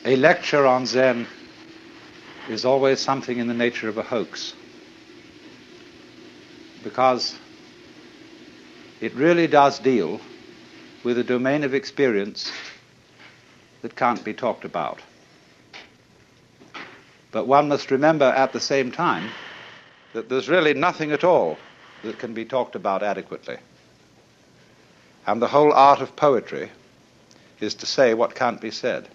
A lecture on Zen is always something in the nature of a hoax, because it really does deal with a domain of experience that can't be talked about. But one must remember at the same time that there's really nothing at all that can be talked about adequately. And the whole art of poetry is to say what can't be said.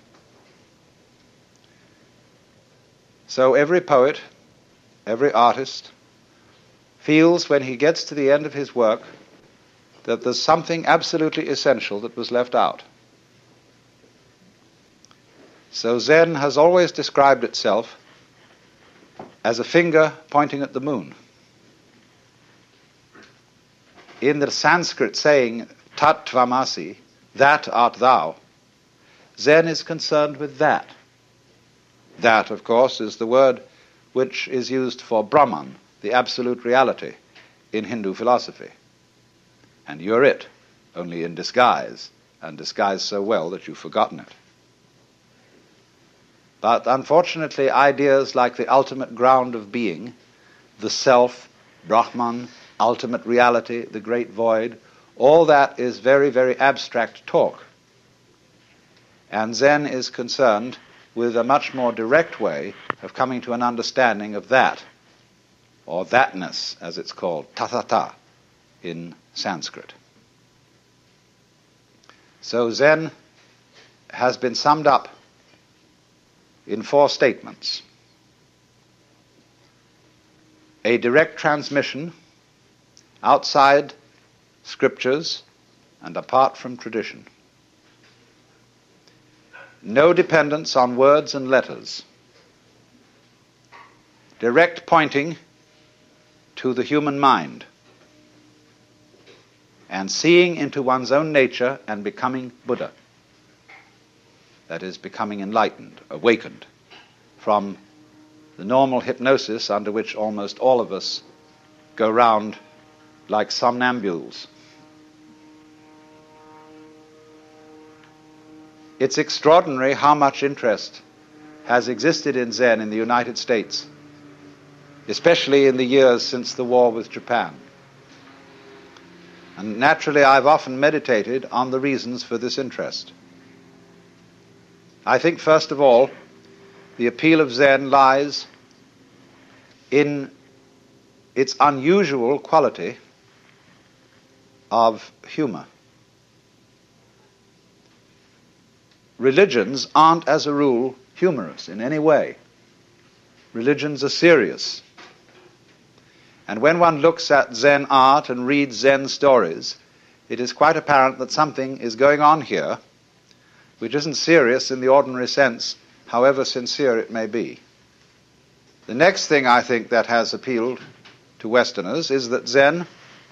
So every poet, every artist, feels when he gets to the end of his work that there's something absolutely essential that was left out. So Zen has always described itself as a finger pointing at the moon. In the Sanskrit saying, Tat Tvamasi, that art thou, Zen is concerned with that. That, of course, is the word which is used for Brahman, the absolute reality, in Hindu philosophy. And you're it, only in disguise, and disguised so well that you've forgotten it. But unfortunately, ideas like the ultimate ground of being, the self, Brahman, ultimate reality, the great void, all that is very, very abstract talk. And Zen is concerned with a much more direct way of coming to an understanding of that, or thatness, as it's called, tathata, in Sanskrit. So Zen has been summed up in 4 statements. A direct transmission outside scriptures and apart from tradition. No dependence on words and letters. Direct pointing to the human mind. And seeing into one's own nature and becoming Buddha. That is, becoming enlightened, awakened from the normal hypnosis under which almost all of us go round like somnambules. It's extraordinary how much interest has existed in Zen in the United States, especially in the years since the war with Japan. And naturally, I've often meditated on the reasons for this interest. I think, first of all, the appeal of Zen lies in its unusual quality of humor. Religions aren't, as a rule, humorous in any way. Religions are serious. And when one looks at Zen art and reads Zen stories, it is quite apparent that something is going on here which isn't serious in the ordinary sense, however sincere it may be. The next thing I think that has appealed to Westerners is that Zen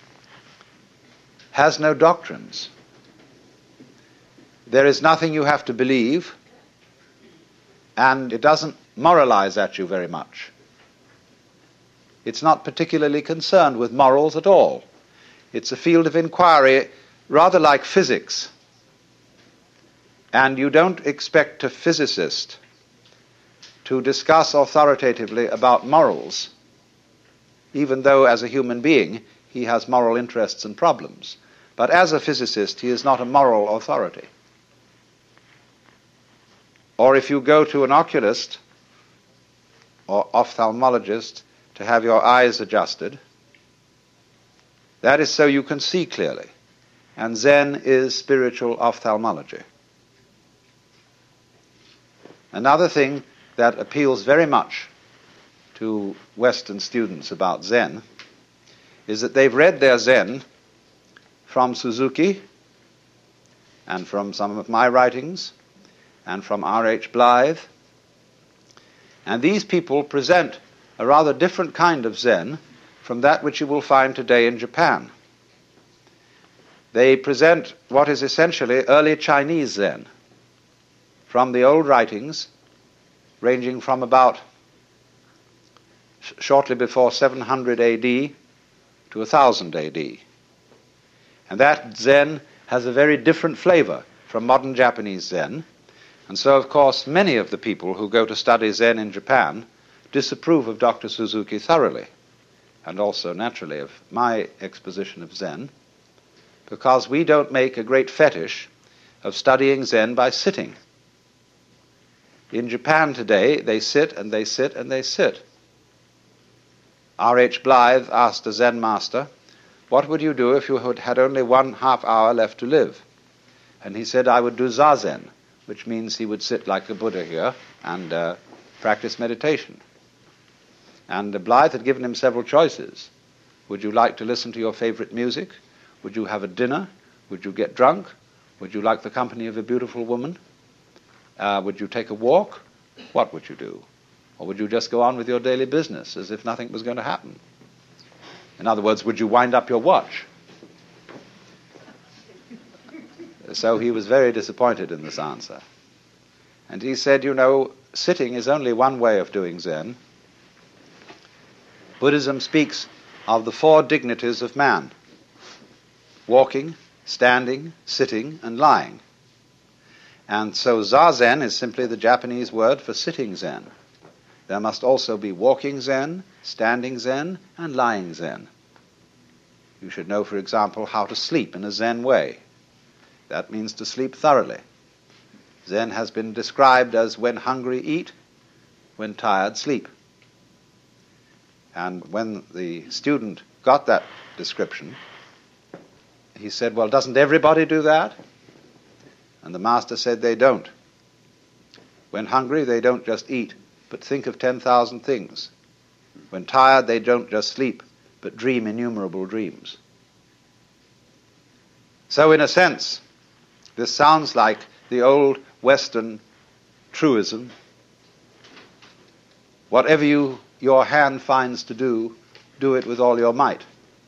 has no doctrines. There is nothing you have to believe, and it doesn't moralize at you very much. It's not particularly concerned with morals at all. It's a field of inquiry rather like physics. And you don't expect a physicist to discuss authoritatively about morals, even though as a human being he has moral interests and problems. But as a physicist, he is not a moral authority. Or if you go to an oculist or ophthalmologist to have your eyes adjusted, that is so you can see clearly. And Zen is spiritual ophthalmology. Another thing that appeals very much to Western students about Zen is that they've read their Zen from Suzuki and from some of my writings and from R.H. Blythe. And these people present a rather different kind of Zen from that which you will find today in Japan. They present what is essentially early Chinese Zen, from the old writings, ranging from about shortly before 700 AD to 1000 AD. And that Zen has a very different flavor from modern Japanese Zen. And so, of course, many of the people who go to study Zen in Japan disapprove of Dr. Suzuki thoroughly, and also, naturally, of my exposition of Zen, because we don't make a great fetish of studying Zen by sitting. In Japan today, they sit and they sit and they sit. R.H. Blythe asked a Zen master, "What would you do if you had only 1/2 hour left to live?" And he said, "I would do Zazen," which means he would sit like a Buddha here and practice meditation. And Blythe had given him several choices. Would you like to listen to your favorite music? Would you have a dinner? Would you get drunk? Would you like the company of a beautiful woman? Would you take a walk? What would you do? Or would you just go on with your daily business as if nothing was going to happen? In other words, would you wind up your watch? So he was very disappointed in this answer. And he said, sitting is only one way of doing Zen. Buddhism speaks of the 4 dignities of man: walking, standing, sitting, and lying. And so Zazen is simply the Japanese word for sitting Zen. There must also be walking Zen, standing Zen, and lying Zen. You should know, for example, how to sleep in a Zen way. That means to sleep thoroughly. Zen has been described as when hungry, eat, when tired, sleep. And when the student got that description, he said, "Well, doesn't everybody do that?" And the master said they don't. When hungry, they don't just eat, but think of 10,000 things. When tired, they don't just sleep, but dream innumerable dreams. So in a sense, this sounds like the old Western truism: whatever your hand finds to do, do it with all your might.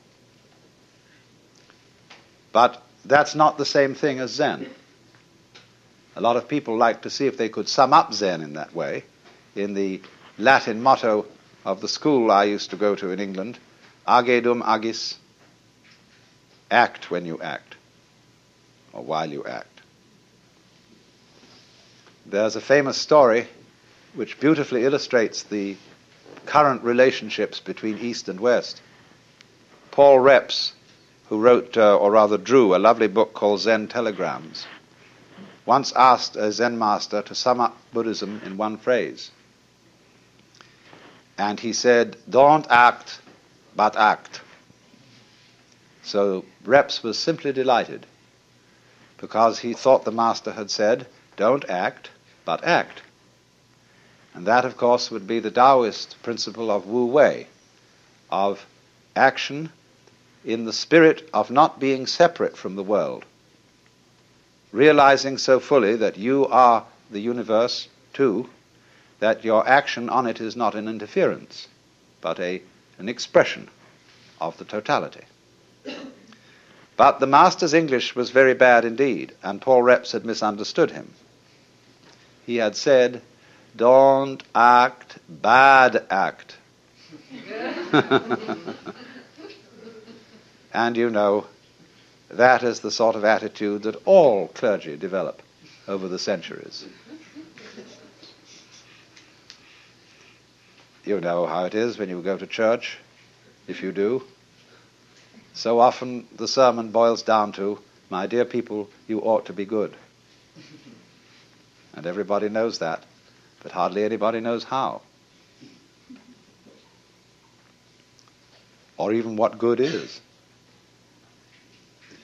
But that's not the same thing as Zen. A lot of people like to see if they could sum up Zen in that way. In the Latin motto of the school I used to go to in England, age dum agis, act when you act, or while you act. There's a famous story which beautifully illustrates the current relationships between East and West. Paul Reps, who wrote, or rather drew, a lovely book called Zen Telegrams, once asked a Zen master to sum up Buddhism in one phrase. And he said, "Don't act, but act." So Reps was simply delighted, because he thought the master had said, "Don't act, but act." And that, of course, would be the Taoist principle of Wu Wei, of action in the spirit of not being separate from the world, realizing so fully that you are the universe too, that your action on it is not an interference, but an expression of the totality. But the master's English was very bad indeed, and Paul Reps had misunderstood him. He had said, "Don't act, bad act." And that is the sort of attitude that all clergy develop over the centuries. You know how it is when you go to church, if you do. So often the sermon boils down to, "My dear people, you ought to be good." And everybody knows that, but hardly anybody knows how. Or even what good is.